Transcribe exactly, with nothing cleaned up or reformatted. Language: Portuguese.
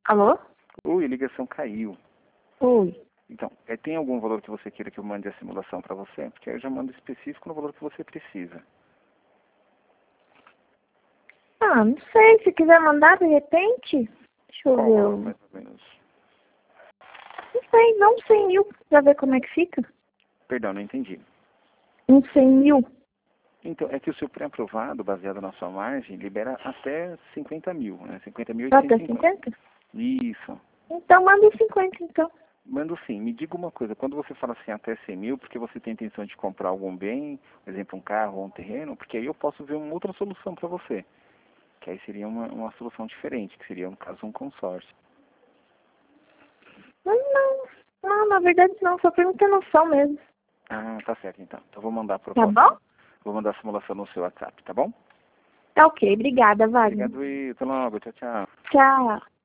Alô? Oi, a ligação caiu. Oi. Então, é, tem algum valor que você queira que eu mande a simulação para você? Porque aí eu já mando específico no valor que você precisa. Ah, não sei. Se quiser mandar de repente. Deixa eu Qual ver. valor, eu- mais ou menos? Não sei, não cem mil. Pra ver como é que fica. Perdão, não entendi. Uns cem mil. Então, é que o seu pré-aprovado, baseado na sua margem, libera até cinquenta mil, né? cinquenta mil Até oitocentos e cinquenta. cinquenta? Isso. Então manda cinquenta, então. Mando sim. Me diga uma coisa, quando você fala assim até cem mil, porque você tem intenção de comprar algum bem, por exemplo, um carro ou um terreno, porque aí eu posso ver uma outra solução para você. Que aí seria uma, uma solução diferente, que seria, no caso, um consórcio. Mas não. Não, na verdade não. Só pra não ter noção mesmo. Ah, tá certo então. Então vou mandar a Tá proposta, bom? vou mandar a simulação no seu WhatsApp, tá bom? Tá ok. Obrigada, Wagner. Obrigado e até logo. Tchau, tchau. Tchau.